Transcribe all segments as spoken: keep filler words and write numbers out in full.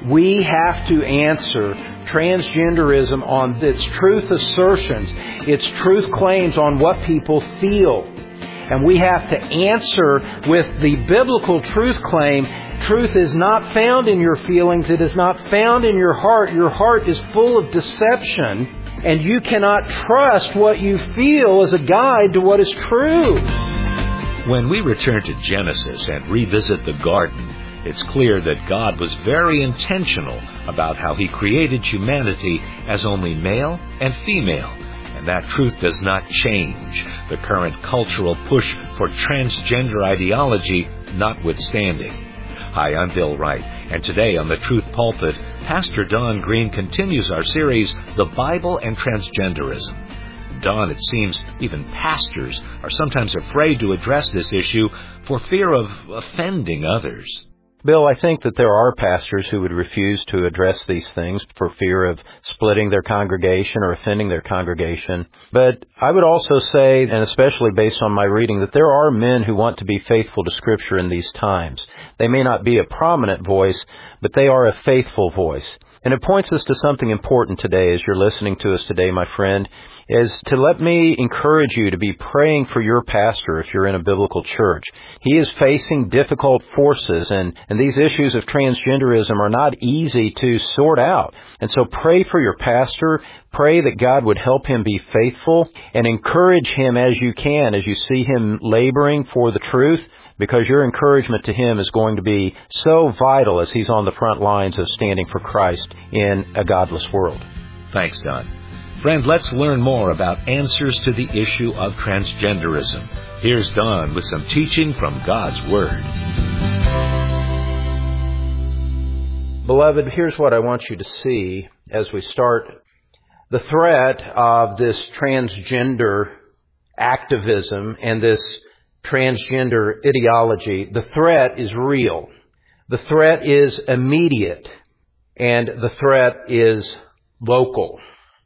We have to answer transgenderism on its truth assertions, its truth claims on what people feel. And we have to answer with the biblical truth claim, truth is not found in your feelings, it is not found in your heart. Your heart is full of deception, and you cannot trust what you feel as a guide to what is true. When we return to Genesis and revisit the garden, it's clear that God was very intentional about how He created humanity as only male and female. And that truth does not change, the current cultural push for transgender ideology notwithstanding. Hi, I'm Bill Wright, and today on the Truth Pulpit, Pastor Don Green continues our series, The Bible and Transgenderism. Don, it seems even pastors are sometimes afraid to address this issue for fear of offending others. Bill, I think that there are pastors who would refuse to address these things for fear of splitting their congregation or offending their congregation. But I would also say, and especially based on my reading, that there are men who want to be faithful to Scripture in these times. They may not be a prominent voice, but they are a faithful voice. And it points us to something important today as you're listening to us today, my friend, is to let me encourage you to be praying for your pastor if you're in a biblical church. He is facing difficult forces, and, and these issues of transgenderism are not easy to sort out. And so pray for your pastor. Pray that God would help him be faithful, and encourage him as you can as you see him laboring for the truth, because your encouragement to him is going to be so vital as he's on the front lines of standing for Christ in a godless world. Thanks, Don. Friend, let's learn more about answers to the issue of transgenderism. Here's Don with some teaching from God's Word. Beloved, here's what I want you to see as we start. The threat of this transgender activism and this transgender ideology, the threat is real. The threat is immediate, and the threat is local.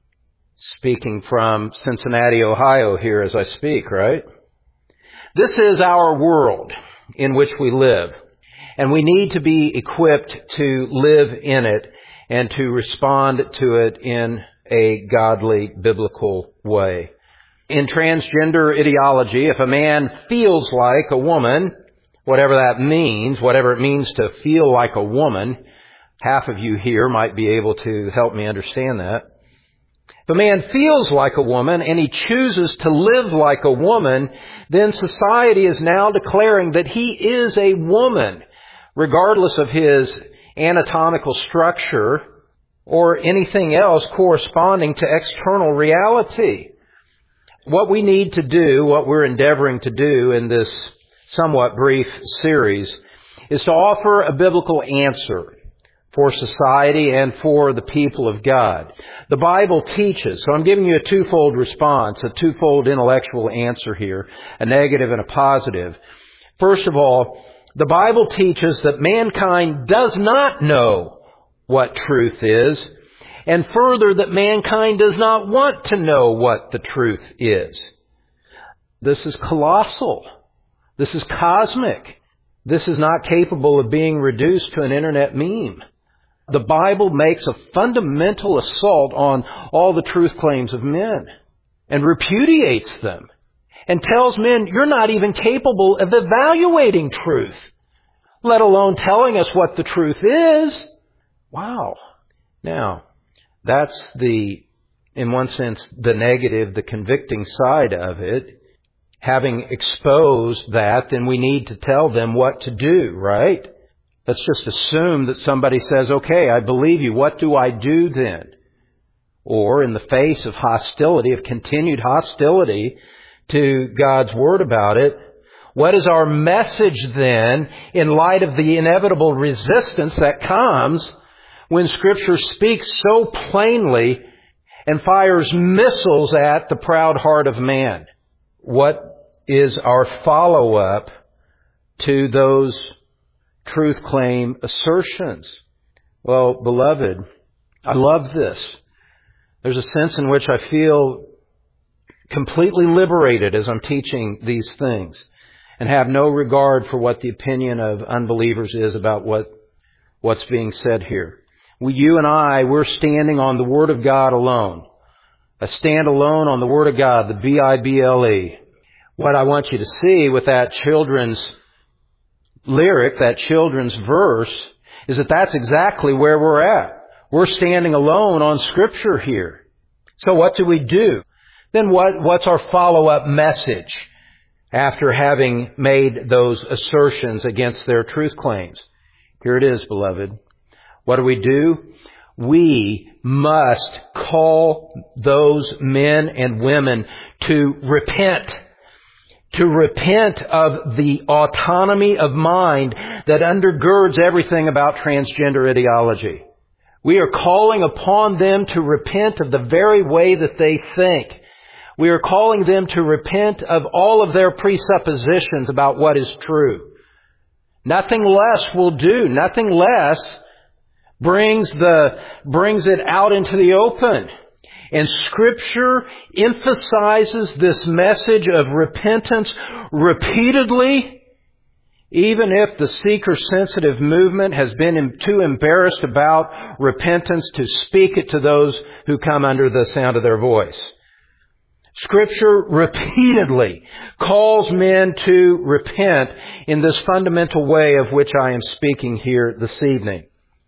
Speaking from Cincinnati, Ohio here as I speak, right? This is our world in which we live, and we need to be equipped to live in it and to respond to it in a godly, biblical way. In transgender ideology, if a man feels like a woman, whatever that means, whatever it means to feel like a woman, half of you here might be able to help me understand that. If a man feels like a woman and he chooses to live like a woman, then society is now declaring that he is a woman, regardless of his anatomical structure or anything else corresponding to external reality. What we need to do, what we're endeavoring to do in this somewhat brief series, is to offer a biblical answer for society and for the people of God. The Bible teaches, so I'm giving you a twofold response, a twofold intellectual answer here, a negative and a positive. First of all, the Bible teaches that mankind does not know what truth is, and further that mankind does not want to know what the truth is. This is colossal. This is cosmic. This is not capable of being reduced to an internet meme. The Bible makes a fundamental assault on all the truth claims of men and repudiates them and tells men, you're not even capable of evaluating truth, let alone telling us what the truth is. Wow. Now, that's the, in one sense, the negative, the convicting side of it. Having exposed that, then we need to tell them what to do, right? Let's just assume that somebody says, okay, I believe you. What do I do then? Or in the face of hostility, of continued hostility to God's Word about it, what is our message then in light of the inevitable resistance that comes when Scripture speaks so plainly and fires missiles at the proud heart of man? What is our follow-up to those truth claim assertions? Well, beloved, I love this. There's a sense in which I feel completely liberated as I'm teaching these things and have no regard for what the opinion of unbelievers is about what, what's being said here. We, you and I, we're standing on the Word of God alone. A stand alone on the Word of God, the B I B L E. What I want you to see with that children's lyric, that children's verse, is that that's exactly where we're at. We're standing alone on Scripture here. So what do we do? Then what, what's our follow-up message after having made those assertions against their truth claims? Here it is, beloved. What do we do? We must call those men and women to repent. To repent of the autonomy of mind that undergirds everything about transgender ideology. We are calling upon them to repent of the very way that they think. We are calling them to repent of all of their presuppositions about what is true. Nothing less will do. Nothing less brings the, brings it out into the open. And Scripture emphasizes this message of repentance repeatedly, even if the seeker-sensitive movement has been too embarrassed about repentance to speak it to those who come under the sound of their voice. Scripture repeatedly calls men to repent in this fundamental way of which I am speaking here this evening.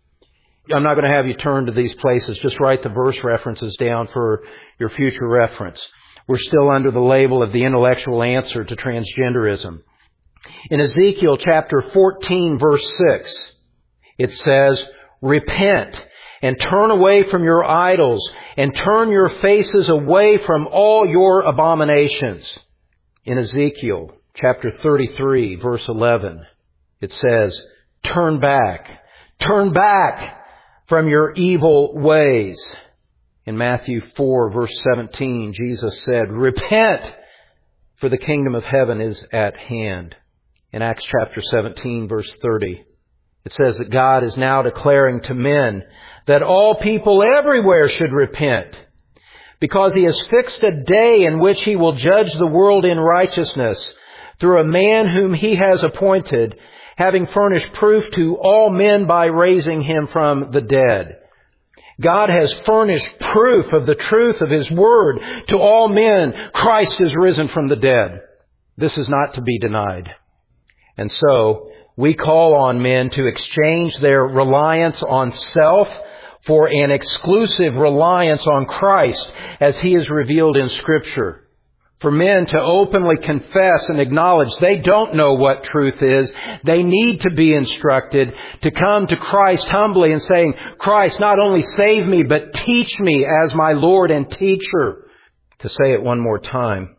I'm not going to have you turn to these places. Just write the verse references down for your future reference. We're still under the label of the intellectual answer to transgenderism. In Ezekiel chapter fourteen, verse six, it says, "Repent and turn away from your idols and turn your faces away from all your abominations." In Ezekiel chapter thirty-three, verse eleven, it says, "Turn back, turn back from your evil ways." In Matthew four, verse seventeen, Jesus said, "Repent, for the kingdom of heaven is at hand." In Acts chapter seventeen, verse thirty, it says that God is now declaring to men that all people everywhere should repent, because He has fixed a day in which He will judge the world in righteousness through a man whom He has appointed, having furnished proof to all men by raising Him from the dead. God has furnished proof of the truth of His Word to all men. Christ is risen from the dead. This is not to be denied. And so, we call on men to exchange their reliance on self for an exclusive reliance on Christ as He is revealed in Scripture. For men to openly confess and acknowledge they don't know what truth is. They need to be instructed to come to Christ humbly and saying, "Christ, not only save me, but teach me as my Lord and teacher." To say it one more time,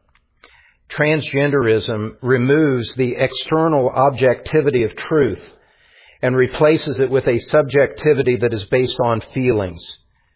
transgenderism removes the external objectivity of truth and replaces it with a subjectivity that is based on feelings.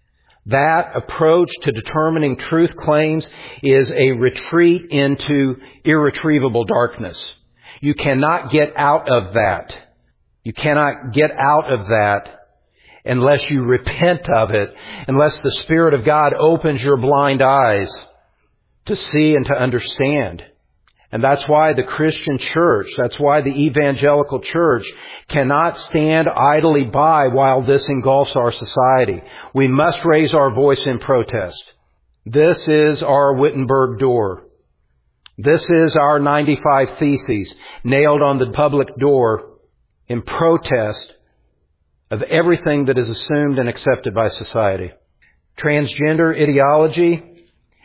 That approach to determining truth claims is a retreat into irretrievable darkness. You cannot get out of that. You cannot get out of that unless you repent of it, unless the Spirit of God opens your blind eyes to see and to understand. And that's why the Christian church, that's why the evangelical church cannot stand idly by while this engulfs our society. We must raise our voice in protest. This is our Wittenberg door. This is our ninety-five Theses nailed on the public door in protest of everything that is assumed and accepted by society. Transgender ideology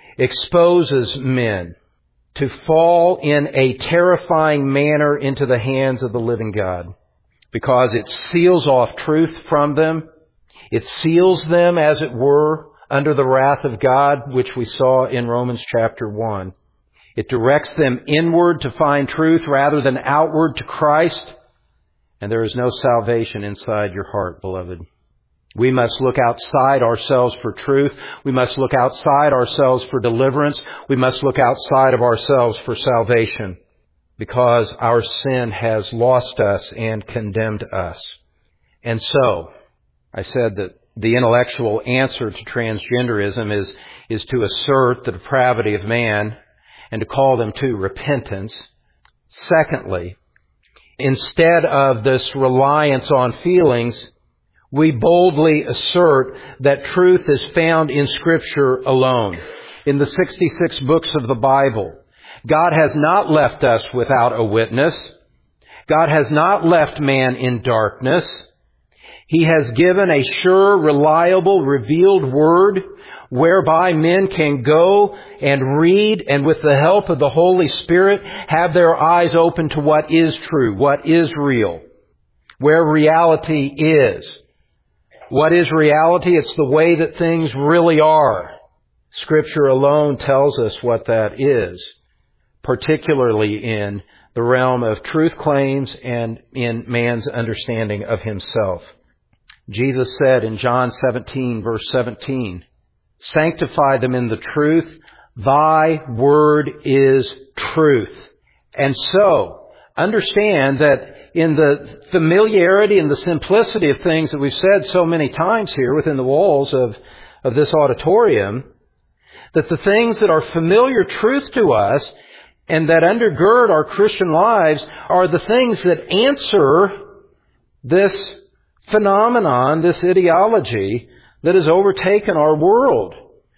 exposes men to fall in a terrifying manner into the hands of the living God, because it seals off truth from them. It seals them, as it were, under the wrath of God, which we saw in Romans chapter one. It directs them inward to find truth rather than outward to Christ. And there is no salvation inside your heart, beloved. We must look outside ourselves for truth. We must look outside ourselves for deliverance. We must look outside of ourselves for salvation, because our sin has lost us and condemned us. And so, I said that the intellectual answer to transgenderism is, is to assert the depravity of man and to call them to repentance. Secondly, instead of this reliance on feelings, we boldly assert that truth is found in Scripture alone, in the sixty-six books of the Bible. God has not left us without a witness. God has not left man in darkness. He has given a sure, reliable, revealed word whereby men can go and read and with the help of the Holy Spirit have their eyes open to what is true, what is real, where reality is. What is reality? It's the way that things really are. Scripture alone tells us what that is, particularly in the realm of truth claims and in man's understanding of himself. Jesus said in John seventeen, verse seventeen, "Sanctify them in the truth. Thy word is truth." And so, understand that in the familiarity and the simplicity of things that we've said so many times here within the walls of, of this auditorium, that the things that are familiar truth to us and that undergird our Christian lives are the things that answer this phenomenon, this ideology that has overtaken our world.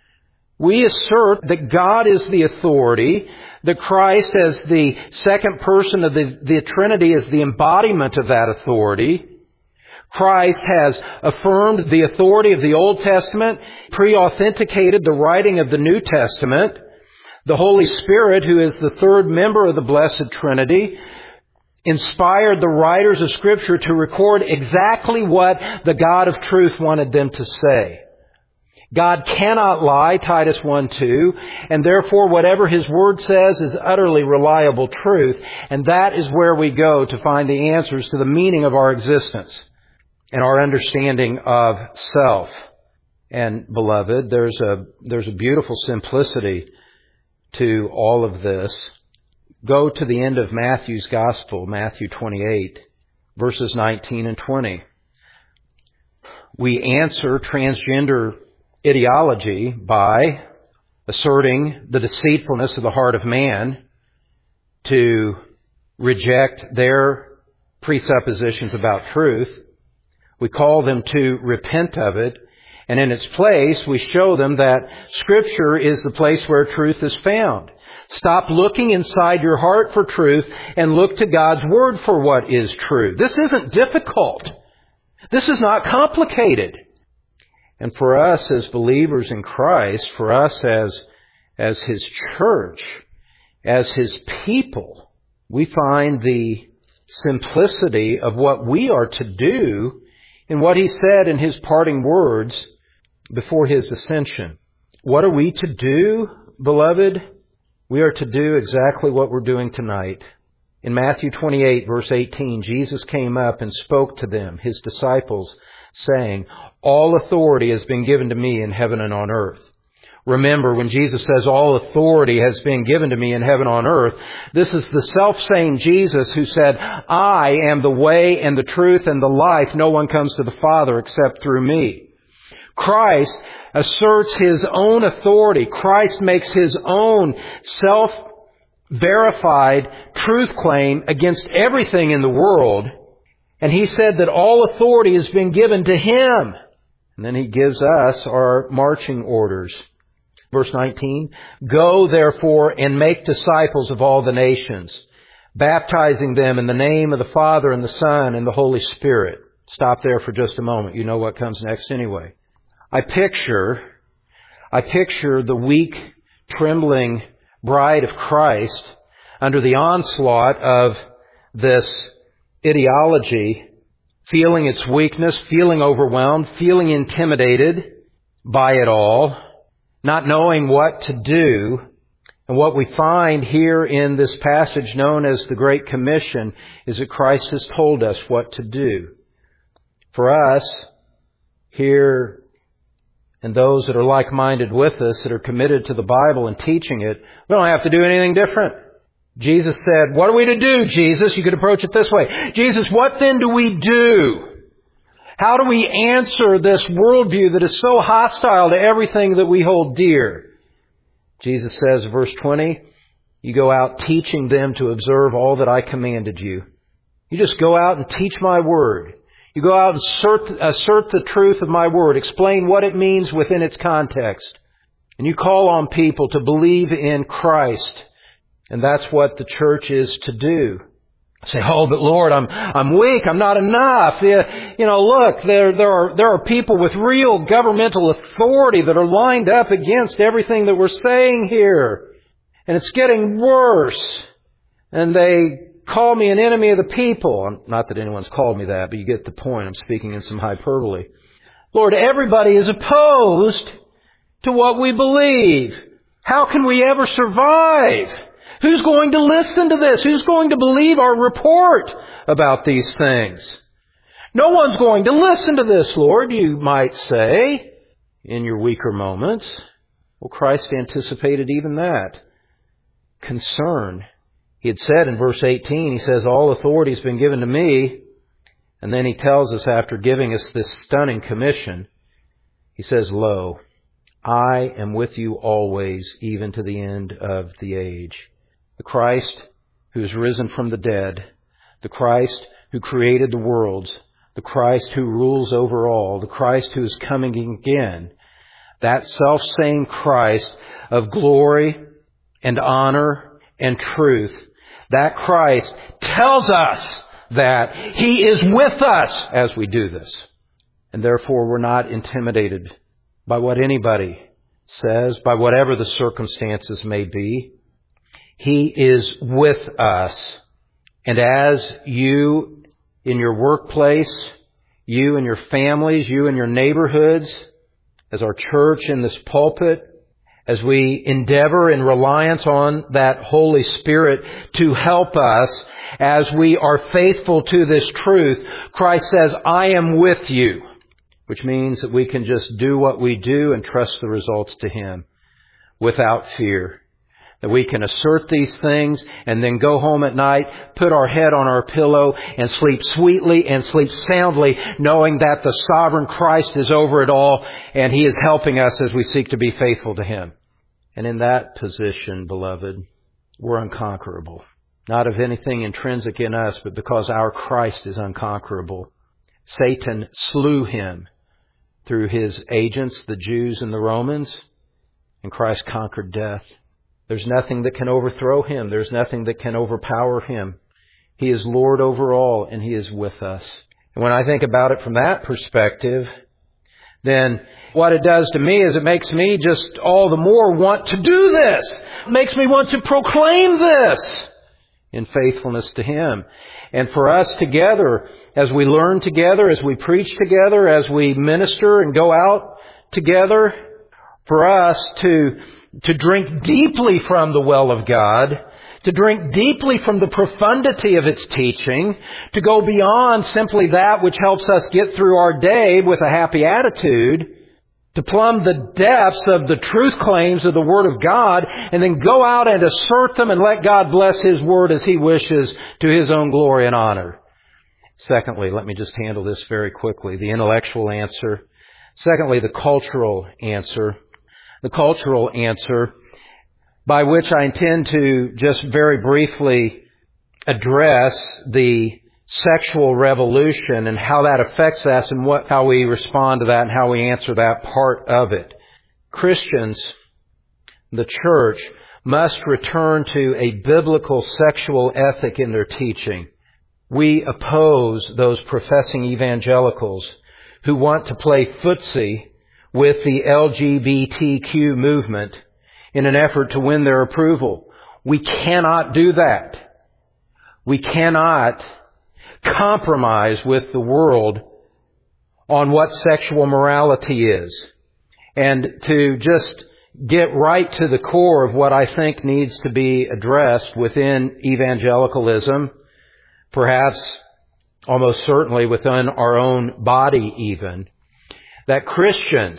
We assert that God is the authority, that Christ as the second person of the, the Trinity is the embodiment of that authority. Christ has affirmed the authority of the Old Testament, pre-authenticated the writing of the New Testament. The Holy Spirit, who is the third member of the Blessed Trinity, inspired the writers of Scripture to record exactly what the God of truth wanted them to say. God cannot lie, Titus one two, and therefore whatever His Word says is utterly reliable truth, and that is where we go to find the answers to the meaning of our existence and our understanding of self. And beloved, there's a, there's a beautiful simplicity to all of this. Go to the end of Matthew's Gospel, Matthew twenty-eight, verses nineteen and twenty. We answer transgender ideology by asserting the deceitfulness of the heart of man to reject their presuppositions about truth. We call them to repent of it, and in its place we show them that Scripture is the place where truth is found. Stop looking inside your heart for truth and look to God's Word for what is true. This isn't difficult. This is not complicated. And for us as believers in Christ, for us as, as His church, as His people, we find the simplicity of what we are to do in what He said in His parting words before His ascension. What are we to do, beloved? We are to do exactly what we're doing tonight. In Matthew twenty-eight, verse eighteen, Jesus came up and spoke to them, His disciples, saying, "All authority has been given to me in heaven and on earth." Remember, when Jesus says, "All authority has been given to me in heaven and on earth," this is the self-same Jesus who said, "I am the way and the truth and the life. No one comes to the Father except through me." Christ asserts His own authority. Christ makes His own self-verified truth claim against everything in the world. And He said that all authority has been given to Him. And then He gives us our marching orders. Verse nineteen, "Go therefore and make disciples of all the nations, baptizing them in the name of the Father and the Son and the Holy Spirit." Stop there for just a moment. You know what comes next anyway. I picture, I picture the weak, trembling bride of Christ under the onslaught of this ideology, feeling its weakness, feeling overwhelmed, feeling intimidated by it all, not knowing what to do. And what we find here in this passage known as the Great Commission is that Christ has told us what to do. For us, here, and those that are like-minded with us, that are committed to the Bible and teaching it, we don't have to do anything different. Jesus said, "What are we to do, Jesus?" You could approach it this way. "Jesus, what then do we do? How do we answer this worldview that is so hostile to everything that we hold dear?" Jesus says, verse twenty, "You go out teaching them to observe all that I commanded you." You just go out and teach my word. You go out and assert, assert the truth of my word. Explain what it means within its context. And you call on people to believe in Christ. And that's what the church is to do. Say, oh, but Lord, I'm I'm weak. I'm not enough. You know, look, there there are there are people with real governmental authority that are lined up against everything that we're saying here, and it's getting worse. And they call me an enemy of the people. Not that anyone's called me that, but you get the point. I'm speaking in some hyperbole. Lord, everybody is opposed to what we believe. How can we ever survive? Who's going to listen to this? Who's going to believe our report about these things? No one's going to listen to this, Lord, you might say, in your weaker moments. Well, Christ anticipated even that. Concern. He had said in verse eighteen, He says, all authority has been given to me. And then He tells us, after giving us this stunning commission, He says, lo, I am with you always, even to the end of the age. The Christ who is risen from the dead, the Christ who created the worlds, the Christ who rules over all, the Christ who is coming again, that self-same Christ of glory and honor and truth, that Christ tells us that He is with us as we do this. And therefore we're not intimidated by what anybody says, by whatever the circumstances may be. He is with us. And as you in your workplace, you and your families, you and your neighborhoods, as our church in this pulpit, as we endeavor in reliance on that Holy Spirit to help us as we are faithful to this truth, Christ says, I am with you, which means that we can just do what we do and trust the results to Him without fear. That we can assert these things and then go home at night, put our head on our pillow and sleep sweetly and sleep soundly, knowing that the sovereign Christ is over it all and He is helping us as we seek to be faithful to Him. And in that position, beloved, we're unconquerable. Not of anything intrinsic in us, but because our Christ is unconquerable. Satan slew Him through his agents, the Jews and the Romans, and Christ conquered death. There's nothing that can overthrow Him. There's nothing that can overpower Him. He is Lord over all, and He is with us. And when I think about it from that perspective, then what it does to me is it makes me just all the more want to do this. It makes me want to proclaim this in faithfulness to Him. And for us together, as we learn together, as we preach together, as we minister and go out together, for us to to drink deeply from the well of God, to drink deeply from the profundity of its teaching, to go beyond simply that which helps us get through our day with a happy attitude, to plumb the depths of the truth claims of the Word of God, and then go out and assert them and let God bless His Word as He wishes to His own glory and honor. Secondly, let me just handle this very quickly, the intellectual answer. Secondly, the cultural answer. The cultural answer, by which I intend to just very briefly address the sexual revolution and how that affects us and what, how we respond to that and how we answer that part of it. Christians, the church, must return to a biblical sexual ethic in their teaching. We oppose those professing evangelicals who want to play footsie with the L G B T Q movement in an effort to win their approval. We cannot do that. We cannot compromise with the world on what sexual morality is. And to just get right to the core of what I think needs to be addressed within evangelicalism, perhaps almost certainly within our own body even, that Christians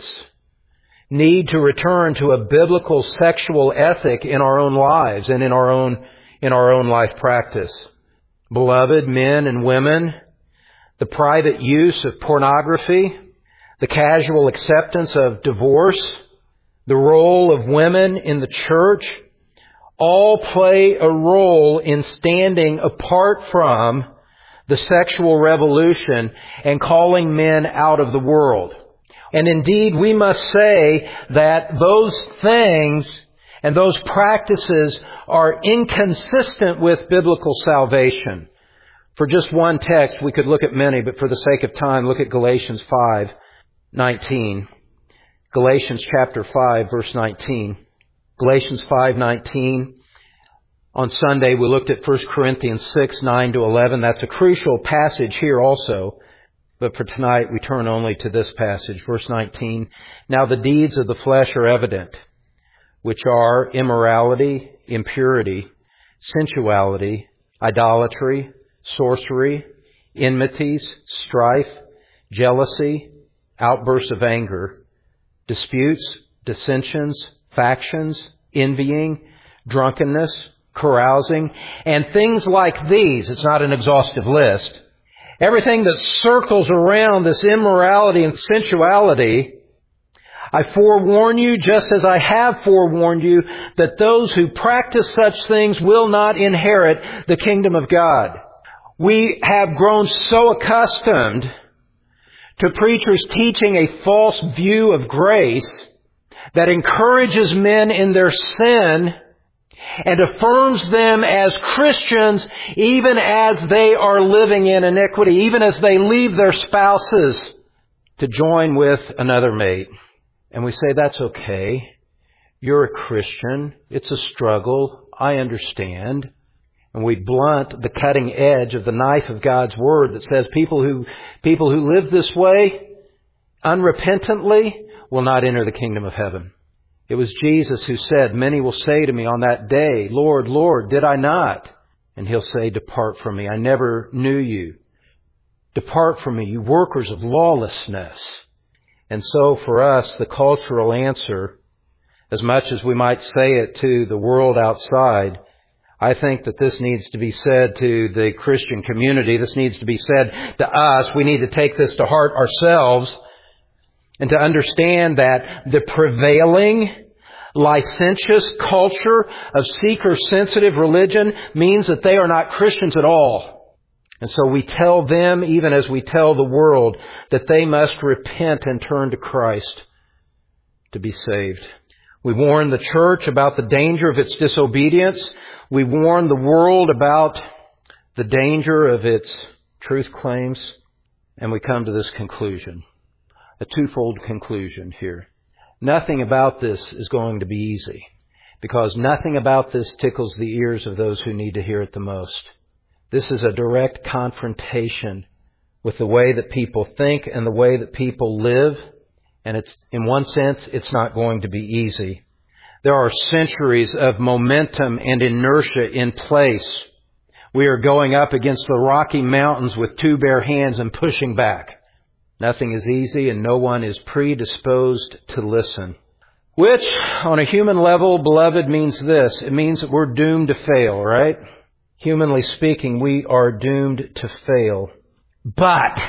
need to return to a biblical sexual ethic in our own lives and in our own in our own life practice. Beloved men and women, the private use of pornography, the casual acceptance of divorce, the role of women in the church, all play a role in standing apart from the sexual revolution, and calling men out of the world. And indeed, we must say that those things and those practices are inconsistent with biblical salvation. For just one text, we could look at many, but for the sake of time, look at Galatians five nineteen. Galatians chapter five, verse nineteen. Galatians five nineteen. On Sunday, we looked at First Corinthians six nine to eleven. That's a crucial passage here also. But for tonight, we turn only to this passage, verse nineteen. Now the deeds of the flesh are evident, which are immorality, impurity, sensuality, idolatry, sorcery, enmities, strife, jealousy, outbursts of anger, disputes, dissensions, factions, envying, drunkenness, carousing, and things like these. It's not an exhaustive list. Everything that circles around this immorality and sensuality, I forewarn you, just as I have forewarned you, that those who practice such things will not inherit the kingdom of God. We have grown so accustomed to preachers teaching a false view of grace that encourages men in their sin and affirms them as Christians even as they are living in iniquity, even as they leave their spouses to join with another mate. And we say, that's okay. You're a Christian. It's a struggle. I understand. And we blunt the cutting edge of the knife of God's Word that says people who, people who live this way unrepentantly will not enter the kingdom of heaven. It was Jesus who said, many will say to me on that day, Lord, Lord, did I not? And He'll say, depart from me. I never knew you. Depart from me, you workers of lawlessness. And so for us, the cultural answer, as much as we might say it to the world outside, I think that this needs to be said to the Christian community. This needs to be said to us. We need to take this to heart ourselves and to understand that the prevailing licentious culture of seeker-sensitive religion means that they are not Christians at all. And so we tell them, even as we tell the world, that they must repent and turn to Christ to be saved. We warn the church about the danger of its disobedience. We warn the world about the danger of its truth claims. And we come to this conclusion, a twofold conclusion here. Nothing about this is going to be easy, because nothing about this tickles the ears of those who need to hear it the most. This is a direct confrontation with the way that people think and the way that people live. And it's, in one sense, it's not going to be easy. There are centuries of momentum and inertia in place. We are going up against the Rocky Mountains with two bare hands and pushing back. Nothing is easy and no one is predisposed to listen. Which, on a human level, beloved, means this. It means that we're doomed to fail, right? Humanly speaking, we are doomed to fail. But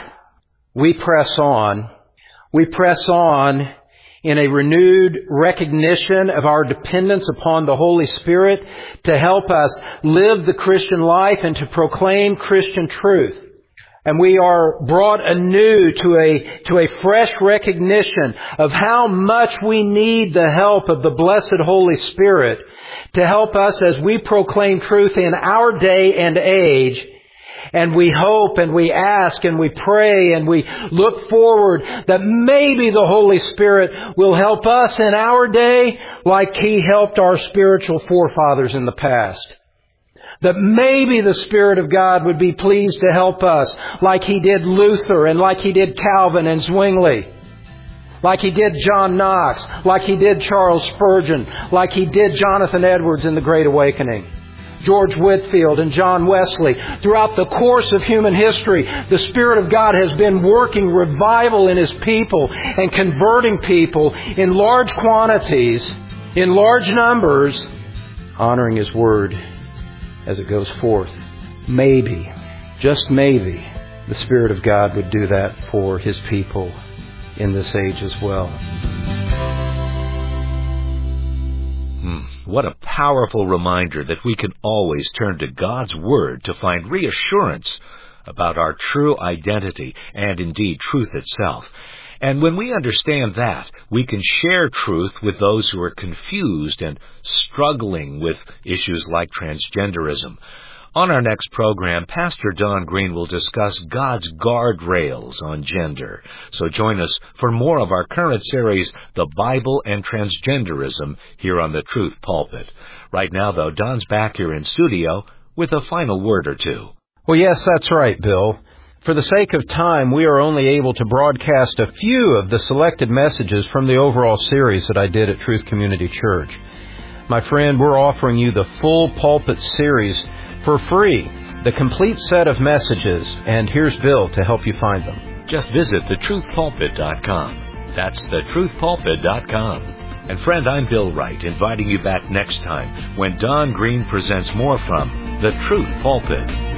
we press on. We press on in a renewed recognition of our dependence upon the Holy Spirit to help us live the Christian life and to proclaim Christian truth. And we are brought anew to a, to a fresh recognition of how much we need the help of the blessed Holy Spirit to help us as we proclaim truth in our day and age. And we hope and we ask and we pray and we look forward that maybe the Holy Spirit will help us in our day like He helped our spiritual forefathers in the past. That maybe the Spirit of God would be pleased to help us like He did Luther and like He did Calvin and Zwingli. Like He did John Knox, like He did Charles Spurgeon, like He did Jonathan Edwards in the Great Awakening. George Whitefield and John Wesley. Throughout the course of human history, the Spirit of God has been working revival in His people and converting people in large quantities, in large numbers, honoring His Word as it goes forth. Maybe, just maybe, the Spirit of God would do that for His people in this age as well. Hmm. What a powerful reminder that we can always turn to God's Word to find reassurance about our true identity and indeed truth itself. And when we understand that, we can share truth with those who are confused and struggling with issues like transgenderism. On our next program, Pastor Don Green will discuss God's guardrails on gender. So join us for more of our current series, The Bible and Transgenderism, here on the Truth Pulpit. Right now, though, Don's back here in studio with a final word or two. Well, yes, that's right, Bill. For the sake of time, we are only able to broadcast a few of the selected messages from the overall series that I did at Truth Community Church. My friend, we're offering you the full pulpit series for free, the complete set of messages, and here's Bill to help you find them. Just visit the truth pulpit dot com. That's the truth pulpit dot com. And friend, I'm Bill Wright, inviting you back next time when Don Green presents more from the Truth Pulpit.